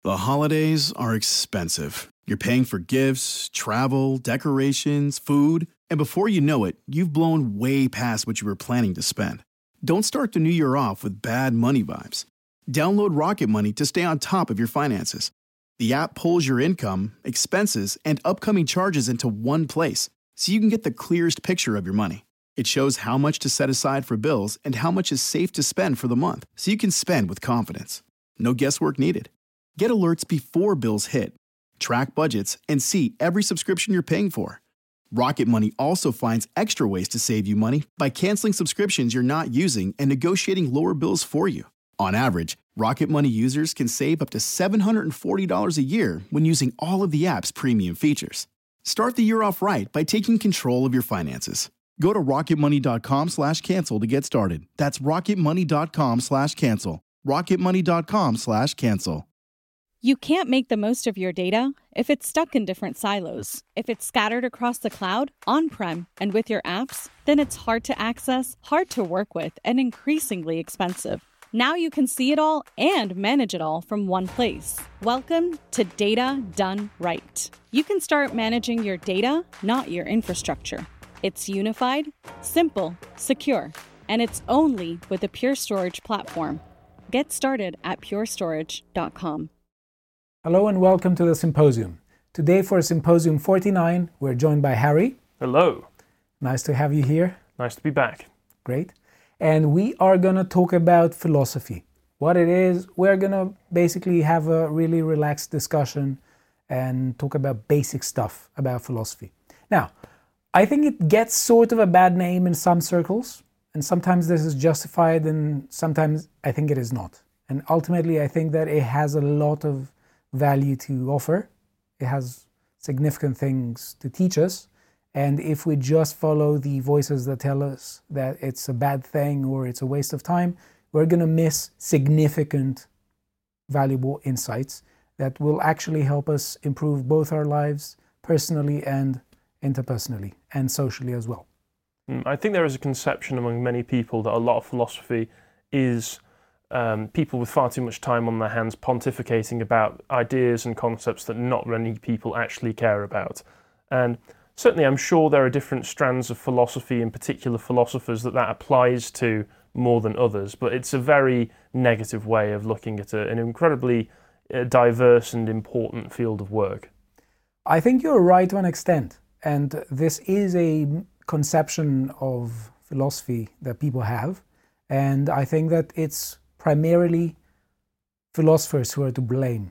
The holidays are expensive. You're paying for gifts, travel, decorations, food, and before you know it, you've blown way past what you were planning to spend. Don't start the new year off with bad money vibes. Download Rocket Money to stay on top of your finances. The app pulls your income, expenses, and upcoming charges into one place, so you can get the clearest picture of your money. It shows how much to set aside for bills and how much is safe to spend for the month, so you can spend with confidence. No guesswork needed. Get alerts before bills hit, track budgets, and see every subscription you're paying for. Rocket Money also finds extra ways to save you money by canceling subscriptions you're not using and negotiating lower bills for you. On average, Rocket Money users can save up to $740 a year when using all of the app's premium features. Start the year off right by taking control of your finances. Go to rocketmoney.com/cancel to get started. That's rocketmoney.com/cancel. rocketmoney.com/cancel. You can't make the most of your data if it's stuck in different silos. If it's scattered across the cloud, on-prem, and with your apps, then it's hard to access, hard to work with, and increasingly expensive. Now you can see it all and manage it all from one place. Welcome to Data Done Right. You can start managing your data, not your infrastructure. It's unified, simple, secure, and it's only with the Pure Storage platform. Get started at purestorage.com. Hello and welcome to the Symposium. Today for Symposium 49, we're joined by Harry. Hello. Nice to have you here. Nice to be back. Great. And we are going to talk about philosophy. What it is, we're going to basically have a really relaxed discussion and talk about basic stuff about philosophy. Now, I think it gets sort of a bad name in some circles, and sometimes this is justified and sometimes I think it is not. And ultimately, I think that it has a lot of value to offer. It has significant things to teach us. And if we just follow the voices that tell us that it's a bad thing or it's a waste of time, we're going to miss significant, valuable insights that will actually help us improve both our lives personally and interpersonally and socially as well. I think there is a conception among many people that a lot of philosophy is people with far too much time on their hands pontificating about ideas and concepts that not many people actually care about. And certainly I'm sure there are different strands of philosophy, in particular philosophers, that applies to more than others, but it's a very negative way of looking at an incredibly diverse and important field of work. I think you're right to an extent, and this is a conception of philosophy that people have, and I think that it's primarily philosophers who are to blame.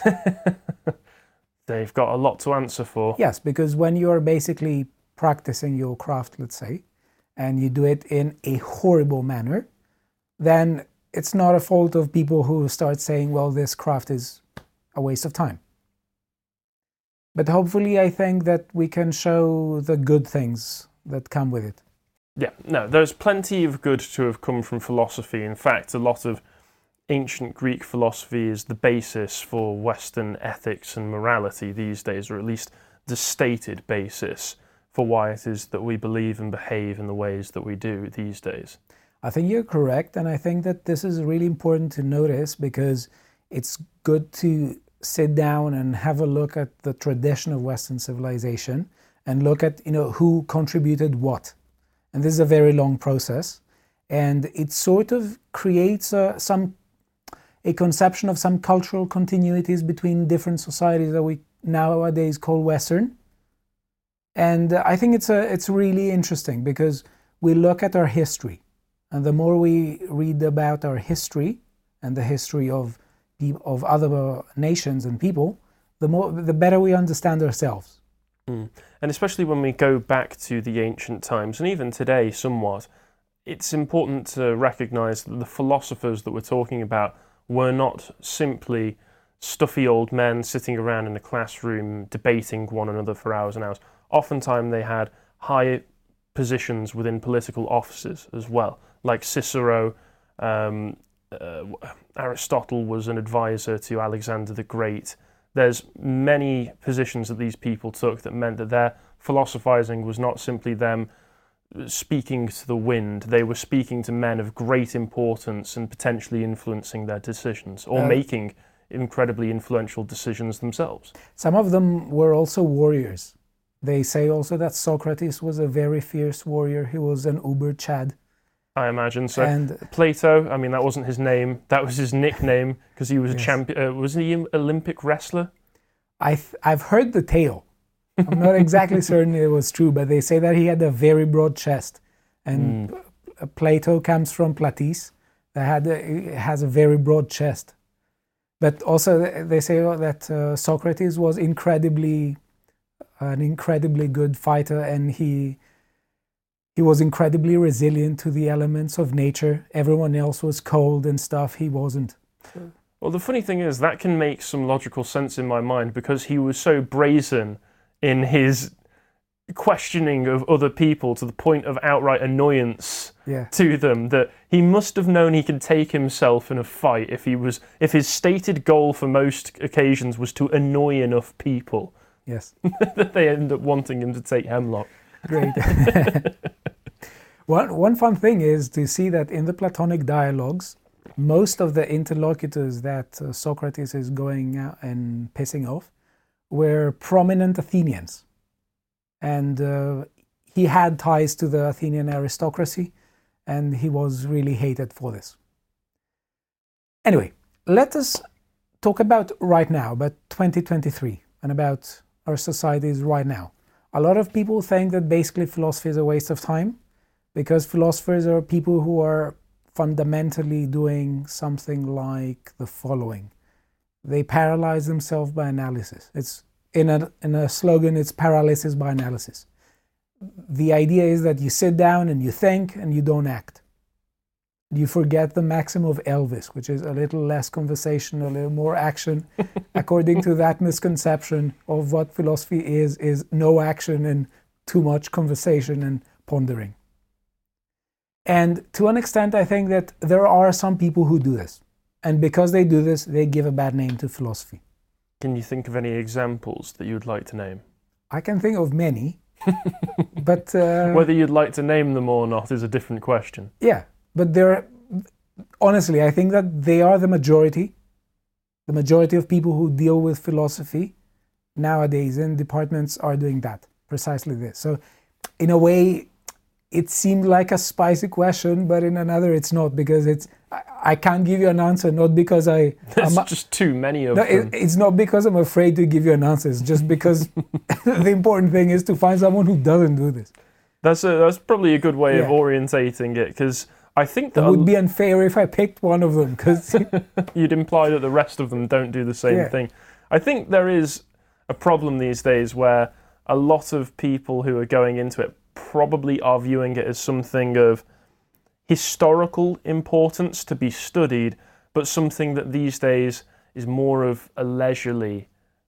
They've got a lot to answer for. Yes, because when you're basically practicing your craft, let's say, and you do it in a horrible manner, then it's not a fault of people who start saying, well, this craft is a waste of time. But hopefully I think that we can show the good things that come with it. Yeah, no, there's plenty of good to have come from philosophy. In fact, a lot of ancient Greek philosophy is the basis for Western ethics and morality these days, or at least the stated basis for why it is that we believe and behave in the ways that we do these days. I think you're correct, and I think that this is really important to notice because it's good to sit down and have a look at the tradition of Western civilization and look at, who contributed what. And this is a very long process, and it sort of creates a conception of some cultural continuities between different societies that we nowadays call Western. And I think it's really interesting because we look at our history, and the more we read about our history and the history of other nations and people, the better we understand ourselves. And especially when we go back to the ancient times, and even today somewhat, it's important to recognise that the philosophers that we're talking about were not simply stuffy old men sitting around in a classroom debating one another for hours and hours. Oftentimes they had high positions within political offices as well, like Cicero. Aristotle was an advisor to Alexander the Great. There's many positions that these people took that meant that their philosophizing was not simply them speaking to the wind. They were speaking to men of great importance and potentially influencing their decisions or making incredibly influential decisions themselves. Some of them were also warriors. They say also that Socrates was a very fierce warrior. He was an uber Chad. I imagine so. And Plato, I mean, that wasn't his name. That was his nickname because he was a Yes. champion. Was he an Olympic wrestler? I've heard the tale. I'm not exactly certain it was true, but they say that he had a very broad chest. And Plato comes from Platis, that has a very broad chest. But also they say that Socrates was an incredibly good fighter, and he was incredibly resilient to the elements of nature. Everyone else was cold and stuff. He wasn't. Well, the funny thing is that can make some logical sense in my mind because he was so brazen in his questioning of other people to the point of outright annoyance to them that he must have known he could take himself in a fight if his stated goal for most occasions was to annoy enough people. Yes. That they end up wanting him to take hemlock. Great. One fun thing is to see that in the Platonic dialogues, most of the interlocutors that Socrates is going out and pissing off were prominent Athenians. And he had ties to the Athenian aristocracy, and he was really hated for this. Anyway, let us talk about right now, about 2023, and about our societies right now. A lot of people think that basically philosophy is a waste of time because philosophers are people who are fundamentally doing something like the following. They paralyze themselves by analysis. It's in a slogan, it's paralysis by analysis. The idea is that you sit down and you think and you don't act. You forget the maxim of Elvis, which is a little less conversation, a little more action. According to that misconception of what philosophy is no action and too much conversation and pondering. And to an extent, I think that there are some people who do this. And because they do this, they give a bad name to philosophy. Can you think of any examples that you'd like to name? I can think of many, but... Whether you'd like to name them or not is a different question. Yeah, but honestly, I think that they are the majority of people who deal with philosophy nowadays in departments are doing that, precisely this. So in a way, it seemed like a spicy question, but in another it's not, because I can't give you an answer, not because There's just too many of them. It's not because I'm afraid to give you an answer, it's just because the important thing is to find someone who doesn't do this. That's probably a good way of orientating it, because I think that it would be unfair if I picked one of them, because you'd imply that the rest of them don't do the same thing. I think there is a problem these days where a lot of people who are going into it probably are viewing it as something of historical importance to be studied, but something that these days is more of a leisurely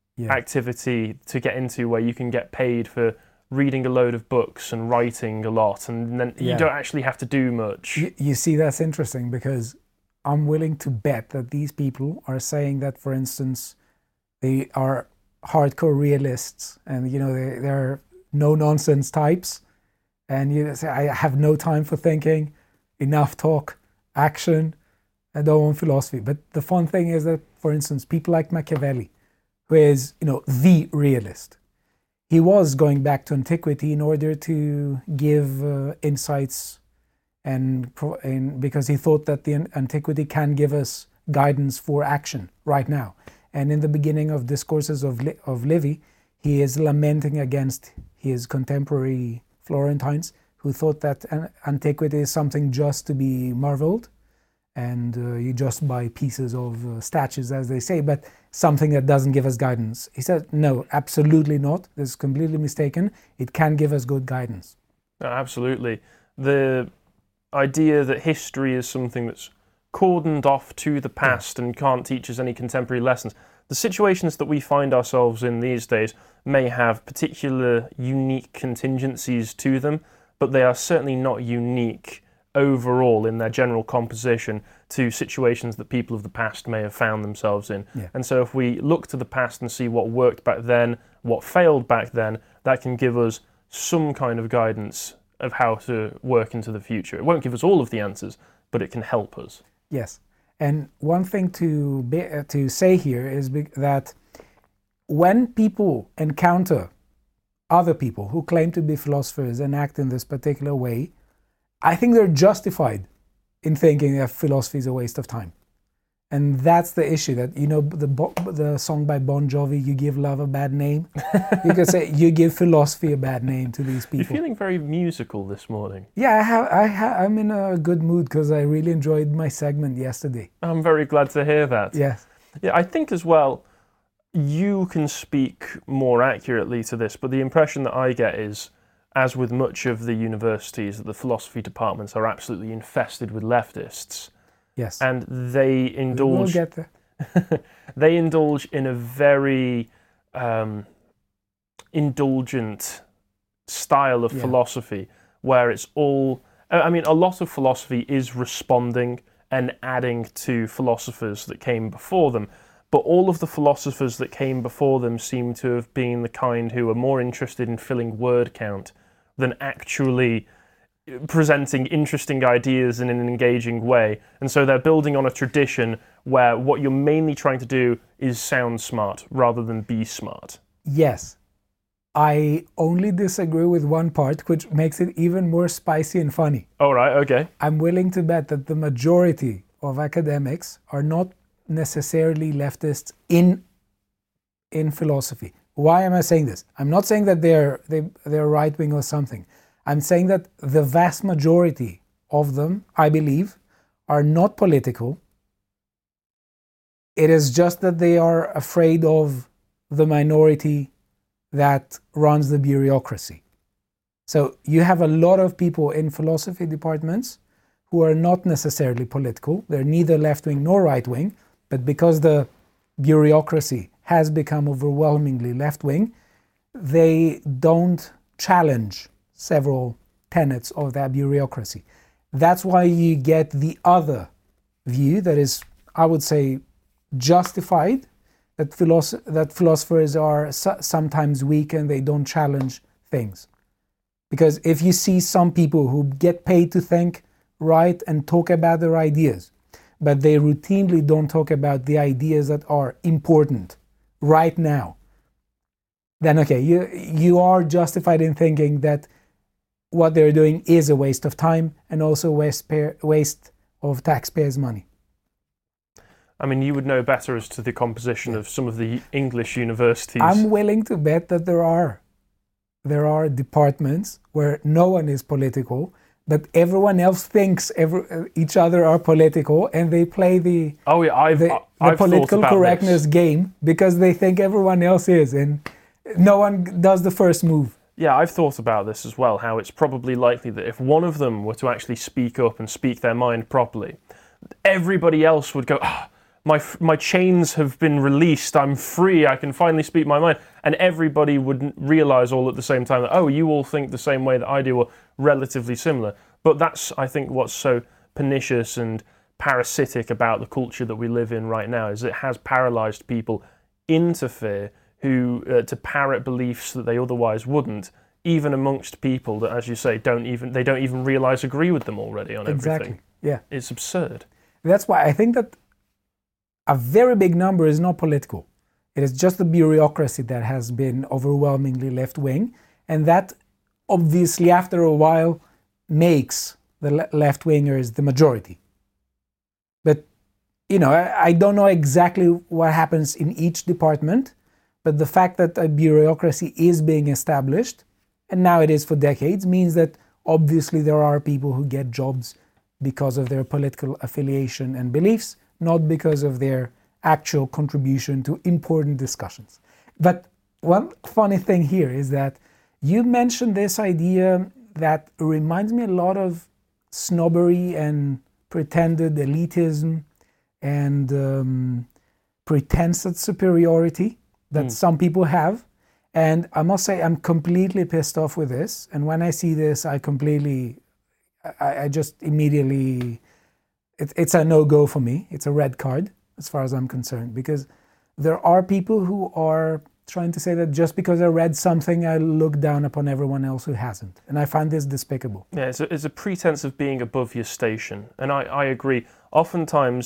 activity to get into, where you can get paid for reading a load of books and writing a lot, and then you don't actually have to do much. You see, that's interesting, because I'm willing to bet that these people are saying that, for instance, they are hardcore realists, and they're no-nonsense types, and you say, I have no time for thinking, enough talk, action, I don't want philosophy. But the fun thing is that, for instance, people like Machiavelli, who is, the realist, he was going back to antiquity in order to give insights, and because he thought that the antiquity can give us guidance for action right now. And in the beginning of Discourses of Livy, he is lamenting against his contemporary Florentines, who thought that antiquity is something just to be marveled, and you just buy pieces of statues, as they say, but something that doesn't give us guidance. He said, no, absolutely not. This is completely mistaken. It can give us good guidance. Absolutely. The idea that history is something that's cordoned off to the past and can't teach us any contemporary lessons. The situations that we find ourselves in these days may have particular unique contingencies to them, but they are certainly not unique overall in their general composition to situations that people of the past may have found themselves in. Yeah. And so if we look to the past and see what worked back then, what failed back then, that can give us some kind of guidance of how to work into the future. It won't give us all of the answers, but it can help us. Yes. And one thing to say here is that when people encounter other people who claim to be philosophers and act in this particular way, I think they're justified in thinking that philosophy is a waste of time. And that's the issue, that, you know, the song by Bon Jovi, "You Give Love a Bad Name." You could say, you give philosophy a bad name to these people. You're feeling very musical this morning. Yeah, I'm in a good mood because I really enjoyed my segment yesterday. I'm very glad to hear that. Yes. Yeah, I think as well, you can speak more accurately to this, but the impression that I get is, as with much of the universities, that the philosophy departments are absolutely infested with leftists. Yes. And they indulge. We'll get there. They indulge in a very indulgent style of philosophy, where it's all. I mean, a lot of philosophy is responding and adding to philosophers that came before them, but all of the philosophers that came before them seem to have been the kind who are more interested in filling word count than actually presenting interesting ideas in an engaging way. And so they're building on a tradition where what you're mainly trying to do is sound smart rather than be smart. Yes. I only disagree with one part, which makes it even more spicy and funny. All right, okay. I'm willing to bet that the majority of academics are not necessarily leftists in philosophy. Why am I saying this? I'm not saying that they're right-wing or something. I'm saying that the vast majority of them, I believe, are not political. It is just that they are afraid of the minority that runs the bureaucracy. So you have a lot of people in philosophy departments who are not necessarily political. They're neither left-wing nor right-wing, but because the bureaucracy has become overwhelmingly left-wing, they don't challenge several tenets of that bureaucracy. That's why you get the other view that is, I would say, justified, that philosophers are sometimes weak and they don't challenge things. Because if you see some people who get paid to think, write, and talk about their ideas, but they routinely don't talk about the ideas that are important right now, then okay, you are justified in thinking that what they're doing is a waste of time and also waste of taxpayers' money. I mean, you would know better as to the composition of some of the English universities. I'm willing to bet that there are departments where no one is political, but everyone else thinks each other are political, and they play the political correctness game because they think everyone else is, and no one does the first move. Yeah, I've thought about this as well, how it's probably likely that if one of them were to actually speak up and speak their mind properly, everybody else would go, my chains have been released, I'm free, I can finally speak my mind. And everybody would realise all at the same time that, you all think the same way that I do, or relatively similar. But that's, I think, what's so pernicious and parasitic about the culture that we live in right now, is it has paralysed people into fear, to parrot beliefs that they otherwise wouldn't, even amongst people that, as you say, don't even realise agree with them already on everything. Exactly. Yeah. It's absurd. That's why I think that a very big number is not political. It is just the bureaucracy that has been overwhelmingly left-wing, and that obviously after a while makes the left-wingers the majority. But, I don't know exactly what happens in each department, but the fact that a bureaucracy is being established, and now it is for decades, means that obviously there are people who get jobs because of their political affiliation and beliefs, not because of their actual contribution to important discussions. But one funny thing here is that you mentioned this idea that reminds me a lot of snobbery and pretended elitism and pretense at superiority that some people have. And I must say, I'm completely pissed off with this. And when I see this, I just immediately, it's a no-go for me. It's a red card as far as I'm concerned, because there are people who are trying to say that just because I read something, I look down upon everyone else who hasn't. And I find this despicable. Yeah, it's a pretense of being above your station. And I agree. Oftentimes,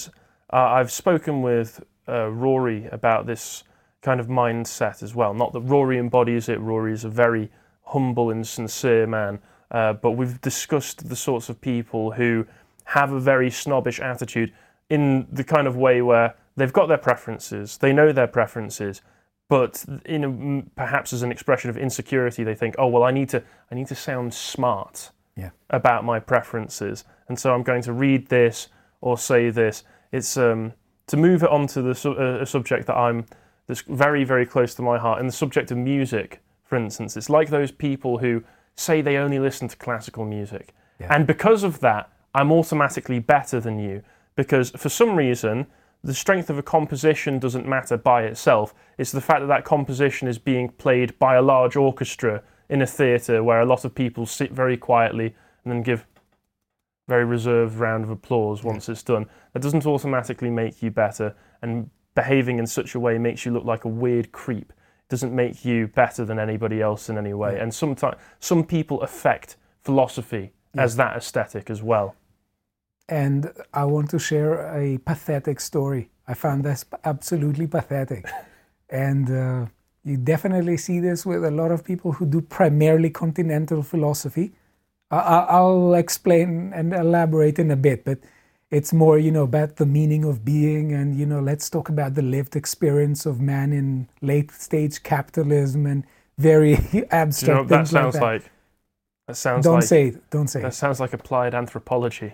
I've spoken with Rory about this kind of mindset as well. Not that Rory embodies it. Rory is a very humble and sincere man, but we've discussed the sorts of people who have a very snobbish attitude in the kind of way where they've got their preferences, they know their preferences, but perhaps as an expression of insecurity, they think, oh, well, I need to sound smart about my preferences, and so I'm going to read this or say this. It's to move it on to a subject that's very, very close to my heart, and the subject of music, for instance. It's like those people who say they only listen to classical music, and because of that, I'm automatically better than you, because for some reason, the strength of a composition doesn't matter by itself. It's the fact that that composition is being played by a large orchestra in a theatre where a lot of people sit very quietly and then give very reserved round of applause once it's done. That doesn't automatically make you better, and behaving in such a way makes you look like a weird creep. It doesn't make you better than anybody else in any way. And sometimes some people affect philosophy as that aesthetic as well. And I want to share a pathetic story. I found this absolutely pathetic. And you definitely see this with a lot of people who do primarily continental philosophy. I'll explain and elaborate in a bit, but it's more, about the meaning of being, and, let's talk about the lived experience of man in late stage capitalism and very abstract things like that. Don't say it. That sounds like applied anthropology.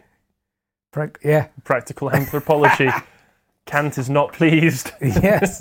Practical anthropology. Kant is not pleased. Yes.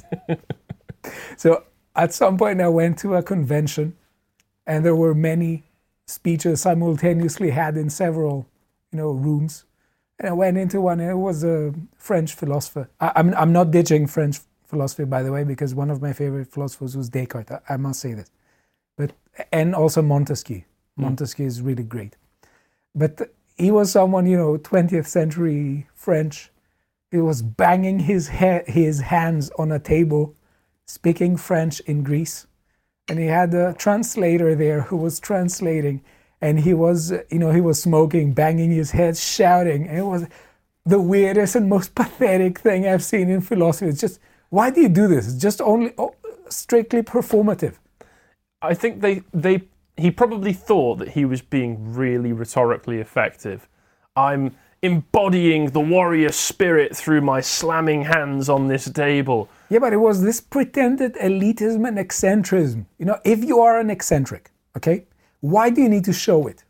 So at some point I went to a convention, and there were many speeches simultaneously had in several, rooms. And I went into one, and it was a French philosopher. I'm not ditching French philosophy, by the way, because one of my favorite philosophers was Descartes. I must say this. And also Montesquieu. Montesquieu is really great. But he was someone, 20th century French. He was banging his hands on a table, speaking French in Greece. And he had a translator there who was translating. And he was, he was smoking, banging his head, shouting. And it was the weirdest and most pathetic thing I've seen in philosophy. It's just, why do you do this? It's just strictly performative. I think he probably thought that he was being really rhetorically effective. I'm embodying the warrior spirit through my slamming hands on this table. Yeah, but it was this pretended elitism and eccentricism. If you are an eccentric, okay, why do you need to show it?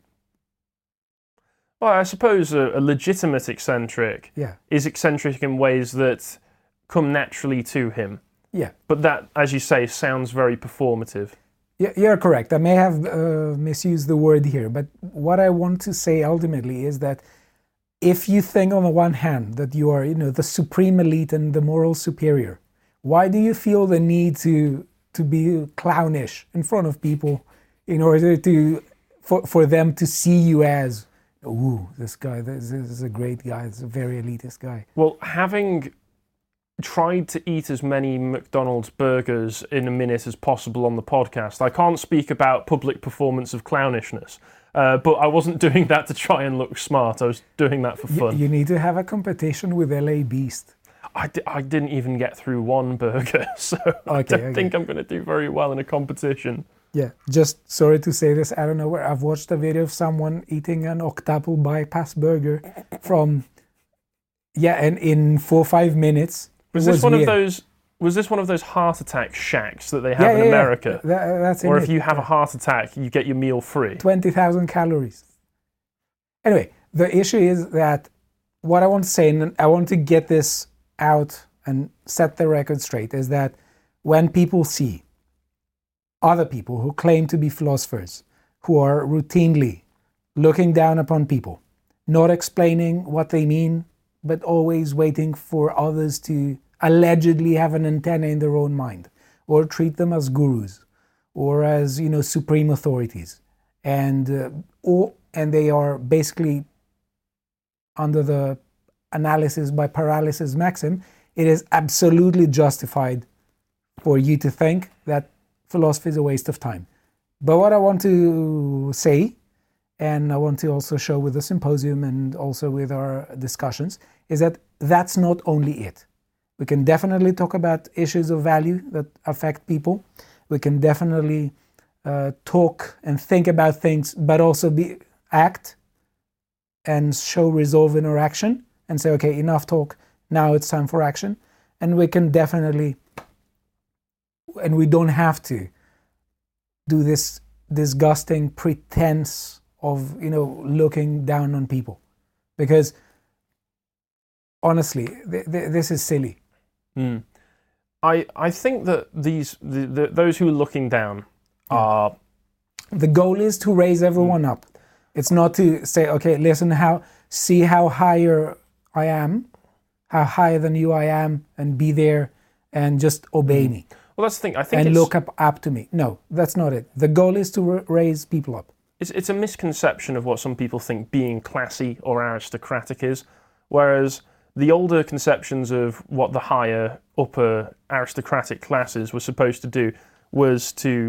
Well, I suppose a legitimate eccentric is eccentric in ways that come naturally to him. Yeah. But that, as you say, sounds very performative. Yeah, you're correct. I may have misused the word here, but what I want to say ultimately is that if you think on the one hand that you are, the supreme elite and the moral superior, why do you feel the need to be clownish in front of people in order for them to see you as, ooh, this is a great guy, this is a very elitist guy? Well, having tried to eat as many McDonald's burgers in a minute as possible on the podcast, I can't speak about public performance of clownishness, but I wasn't doing that to try and look smart. I was doing that for fun. You need to have a competition with LA Beast. I didn't even get through one burger, so I don't think I'm going to do very well in a competition. Yeah, just sorry to say this, I don't know where, I've watched a video of someone eating an octuple bypass burger and in 4 or 5 minutes. Was this one of those heart attack shacks that they have in America? Yeah. That's or if you have a heart attack, you get your meal free. 20,000 calories. Anyway, the issue is that what I want to say, and I want to get this out and set the record straight, is that when people see other people who claim to be philosophers, who are routinely looking down upon people, not explaining what they mean, but always waiting for others to allegedly have an antenna in their own mind, or treat them as gurus, or as supreme authorities, and they are basically under the analysis by paralysis maxim. It is absolutely justified for you to think that philosophy is a waste of time. But what I want to say, and I want to also show with the symposium and also with our discussions, is that that's not only it. We can definitely talk about issues of value that affect people. We can definitely talk and think about things, but also act and show resolve in our action and say, okay, enough talk, now it's time for action. And we can definitely, and we don't have to do this disgusting pretense of, looking down on people. Because honestly, this is silly. I think that those who are looking down are... The goal is to raise everyone up. It's not to say, okay, listen, see how higher I am, how higher than you I am, and be there and just obey me. Well, that's the thing. I think and look up to me. No, that's not it. The goal is to raise people up. It's a misconception of what some people think being classy or aristocratic is, whereas the older conceptions of what the higher, upper aristocratic classes were supposed to do was to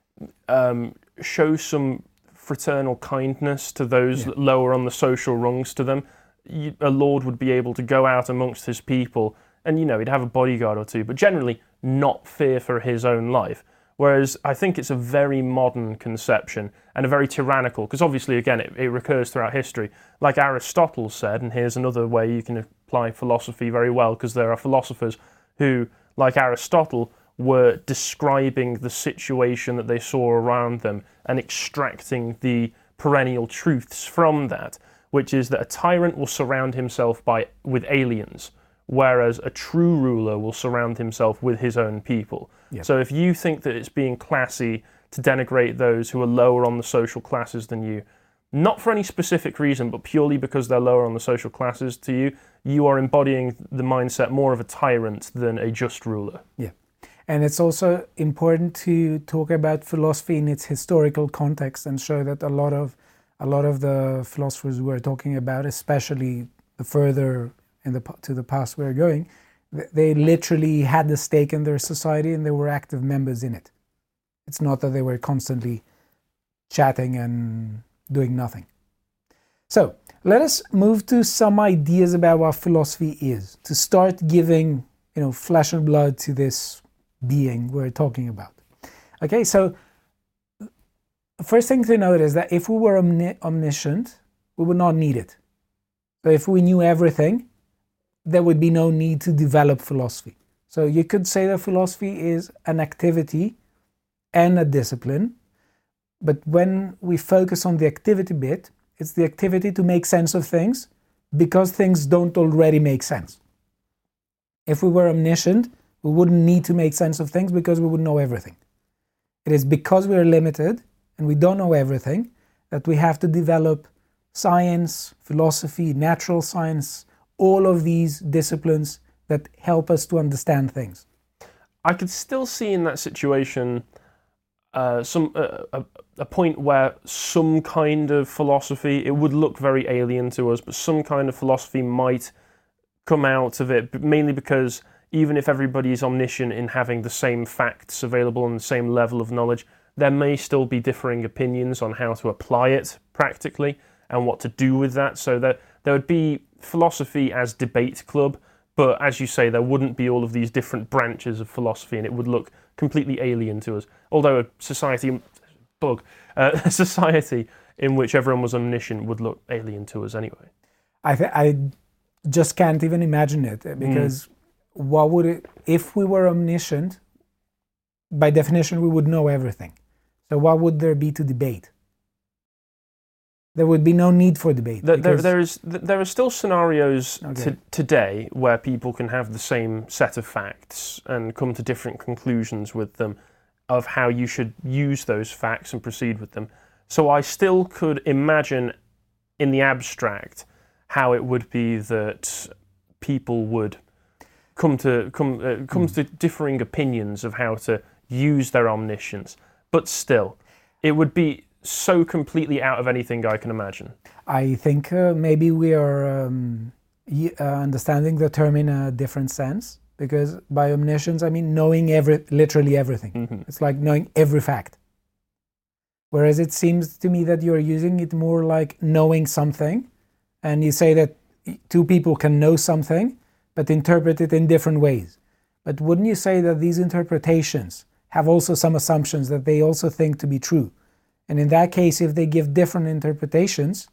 show some fraternal kindness to those lower on the social rungs to them. A lord would be able to go out amongst his people and, he'd have a bodyguard or two, but generally not fear for his own life. Whereas I think it's a very modern conception and a very tyrannical, because obviously, again, it recurs throughout history. Like Aristotle said, and here's another way you can apply philosophy very well, because there are philosophers who, like Aristotle, were describing the situation that they saw around them and extracting the perennial truths from that, which is that a tyrant will surround himself with aliens, whereas a true ruler will surround himself with his own people. Yep. So if you think that it's being classy to denigrate those who are lower on the social classes than you, not for any specific reason, but purely because they're lower on the social classes to you, you are embodying the mindset more of a tyrant than a just ruler. Yeah. And it's also important to talk about philosophy in its historical context and show that a lot of the philosophers we're talking about, especially the further to the past we're going, they literally had the stake in their society and they were active members in it. It's not that they were constantly chatting and doing nothing. So let us move to some ideas about what philosophy is, to start giving flesh and blood to this being we're talking about. Okay, so first thing to note is that if we were omniscient, we would not need it. So if we knew everything, there would be no need to develop philosophy. So you could say that philosophy is an activity and a discipline, but when we focus on the activity bit, it's the activity to make sense of things because things don't already make sense. If we were omniscient, we wouldn't need to make sense of things because we would know everything. It is because we are limited and we don't know everything that we have to develop science, philosophy, natural science, all of these disciplines that help us to understand things. I could still see in that situation a point where some kind of philosophy, it would look very alien to us, but some kind of philosophy might come out of it, mainly because even if everybody is omniscient in having the same facts available and the same level of knowledge, there may still be differing opinions on how to apply it practically and what to do with that. So that there would be philosophy as debate club, but as you say, there wouldn't be all of these different branches of philosophy and it would look completely alien to us. Although a society in which everyone was omniscient would look alien to us anyway. I just can't even imagine it, because what would it, if we were omniscient, by definition we would know everything. So what would there be to debate? There would be no need for debate. There are still scenarios today where people can have the same set of facts and come to different conclusions with them of how you should use those facts and proceed with them. So I still could imagine in the abstract how it would be that people would come to differing opinions of how to use their omniscience. But still, it would be so completely out of anything I can imagine. I think maybe we are understanding the term in a different sense, because by omniscience I mean knowing literally everything. Mm-hmm. It's like knowing every fact. Whereas it seems to me that you're using it more like knowing something, and you say that two people can know something, but interpret it in different ways. But wouldn't you say that these interpretations have also some assumptions that they also think to be true? And in that case, if they give different interpretations,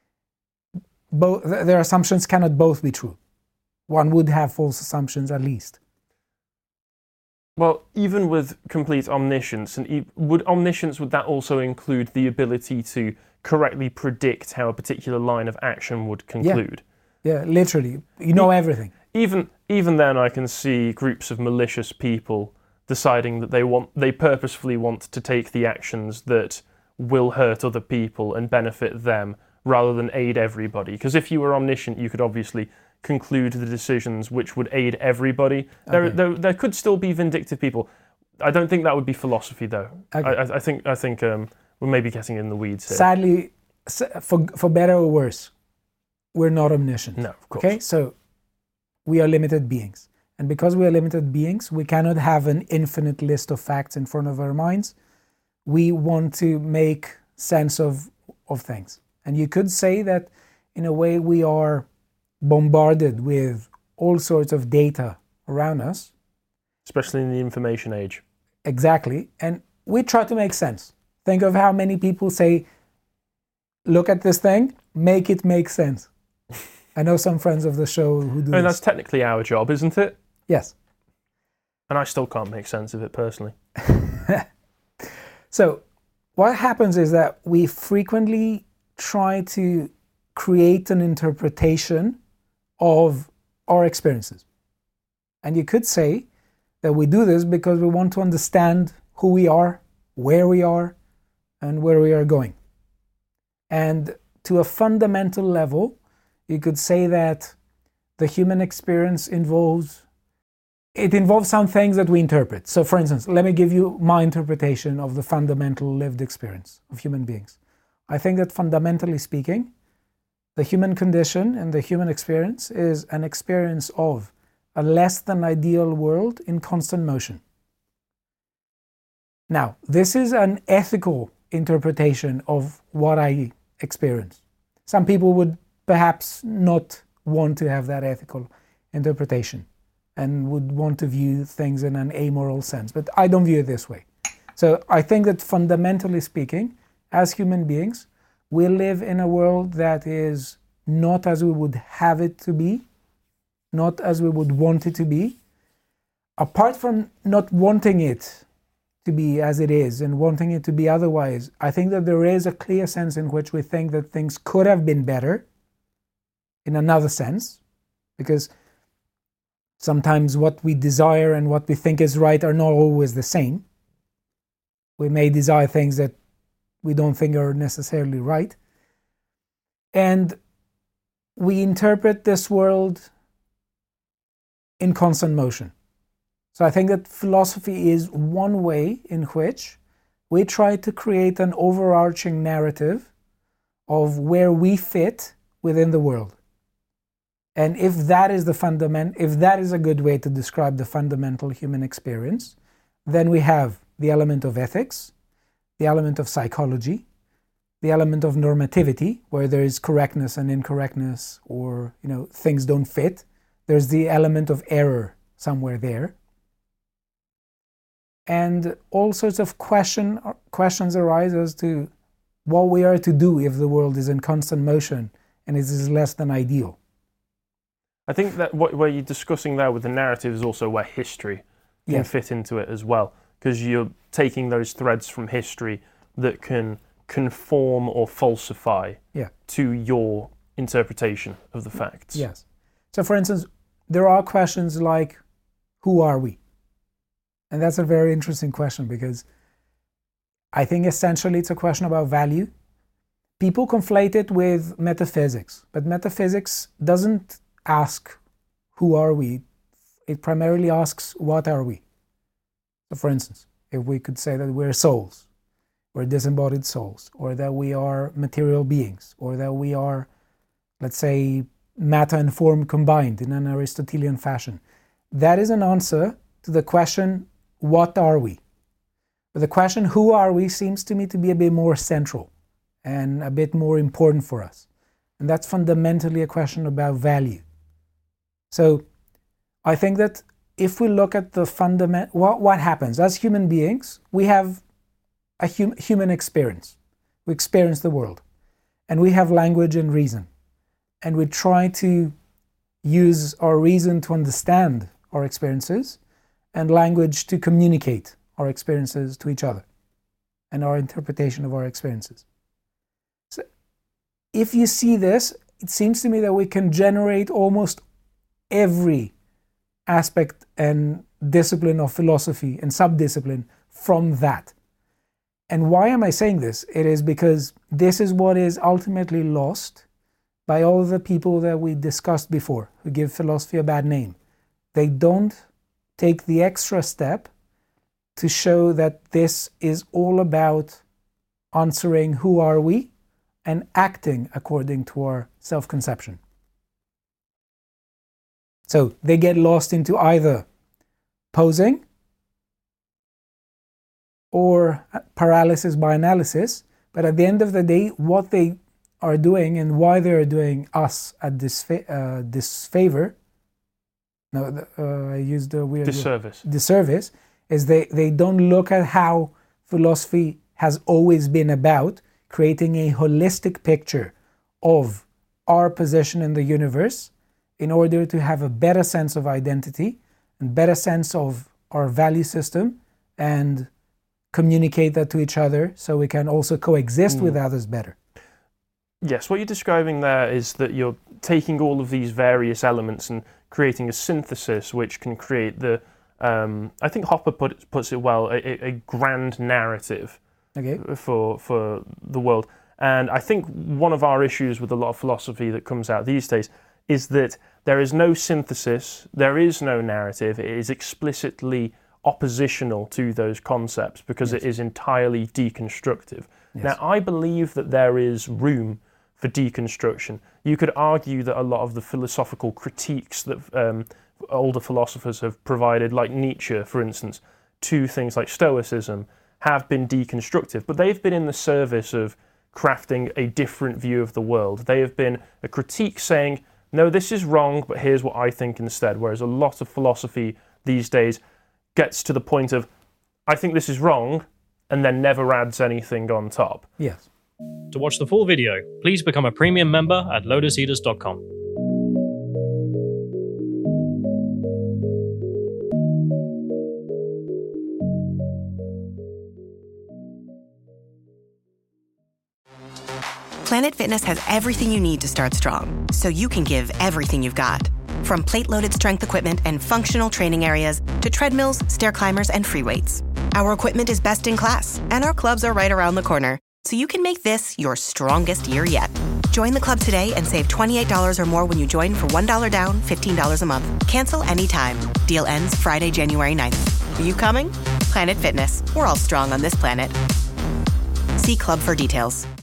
their assumptions cannot both be true. One would have false assumptions at least. Well, even with complete omniscience, and would that also include the ability to correctly predict how a particular line of action would conclude? Yeah, literally. You know everything. Even then, I can see groups of malicious people deciding that they purposefully want to take the actions that will hurt other people and benefit them rather than aid everybody. Because if you were omniscient, you could obviously conclude the decisions which would aid everybody. Okay. There could still be vindictive people. I don't think that would be philosophy, though. Okay. I think we're maybe getting in the weeds here. Sadly, for better or worse, we're not omniscient. No, of course. Okay, so we are limited beings. And because we are limited beings, we cannot have an infinite list of facts in front of our minds. We want to make sense of things. And you could say that, in a way, we are bombarded with all sorts of data around us. Especially in the information age. Exactly. And we try to make sense. Think of how many people say, look at this thing, make it make sense. I know some friends of the show who do this. That's technically our job, isn't it? Yes. And I still can't make sense of it personally. So what happens is that we frequently try to create an interpretation of our experiences. And you could say that we do this because we want to understand who we are, where we are, and where we are going. And to a fundamental level, you could say that the human experience involves some things that we interpret. So for instance, let me give you my interpretation of the fundamental lived experience of human beings. I think that fundamentally speaking, the human condition and the human experience is an experience of a less than ideal world in constant motion. Now, this is an ethical interpretation of what I experience. Some people would perhaps not want to have that ethical interpretation and would want to view things in an amoral sense, but I don't view it this way. So I think that fundamentally speaking, as human beings, we live in a world that is not as we would have it to be, not as we would want it to be. Apart from not wanting it to be as it is and wanting it to be otherwise, I think that there is a clear sense in which we think that things could have been better in another sense, because sometimes what we desire and what we think is right are not always the same. We may desire things that we don't think are necessarily right. And we interpret this world in constant motion. So I think that philosophy is one way in which we try to create an overarching narrative of where we fit within the world. And if that is a good way to describe the fundamental human experience, then we have the element of ethics, the element of psychology, the element of normativity, where there is correctness and incorrectness, or things don't fit. There's the element of error somewhere there. And all sorts of questions arise as to what we are to do if the world is in constant motion and it is less than ideal. I think that where you're discussing there with the narrative is also where history can fit into it as well, because you're taking those threads from history that can conform or falsify to your interpretation of the facts. Yes. So for instance, there are questions like, who are we? And that's a very interesting question, because I think essentially it's a question about value. People conflate it with metaphysics, but metaphysics doesn't ask who are we. It primarily asks what are we. So for instance, if we could say that we're souls, we're disembodied souls, or that we are material beings, or that we are, let's say, matter and form combined in an Aristotelian fashion, that is an answer to the question, what are we? But the question, who are we, seems to me to be a bit more central and a bit more important for us. And that's fundamentally a question about value. So I think that if we look at the what happens as human beings, we have a human experience. We experience the world, and we have language and reason, and we try to use our reason to understand our experiences and language to communicate our experiences to each other and our interpretation of our experiences. So if you see this, it seems to me that we can generate almost every aspect and discipline of philosophy and subdiscipline from that. And why am I saying this? It is because this is what is ultimately lost by all the people that we discussed before who give philosophy a bad name. They don't take the extra step to show that this is all about answering who are we and acting according to our self-conception. So they get lost into either posing or paralysis by analysis, but at the end of the day, what they are doing and why they are doing us a disfavor, I used the weird disservice, is they don't look at how philosophy has always been about creating a holistic picture of our position in the universe in order to have a better sense of identity and better sense of our value system and communicate that to each other so we can also coexist with others better. Yes, what you're describing there is that you're taking all of these various elements and creating a synthesis which can create the, I think Hopper puts it well, a grand narrative for the world. And I think one of our issues with a lot of philosophy that comes out these days is that there is no synthesis, there is no narrative, it is explicitly oppositional to those concepts because it is entirely deconstructive. Now, I believe that there is room for deconstruction. You could argue that a lot of the philosophical critiques that older philosophers have provided, like Nietzsche, for instance, to things like Stoicism, have been deconstructive, but they've been in the service of crafting a different view of the world. They have been a critique saying, no, this is wrong, but here's what I think instead, whereas a lot of philosophy these days gets to the point of, I think this is wrong, and then never adds anything on top. Yes. To watch the full video, please become a premium member at lotuseaters.com. Planet Fitness has everything you need to start strong, so you can give everything you've got. From plate-loaded strength equipment and functional training areas to treadmills, stair climbers, and free weights. Our equipment is best in class, and our clubs are right around the corner, so you can make this your strongest year yet. Join the club today and save $28 or more when you join for $1 down, $15 a month. Cancel anytime. Deal ends Friday, January 9th. Are you coming? Planet Fitness. We're all strong on this planet. See club for details.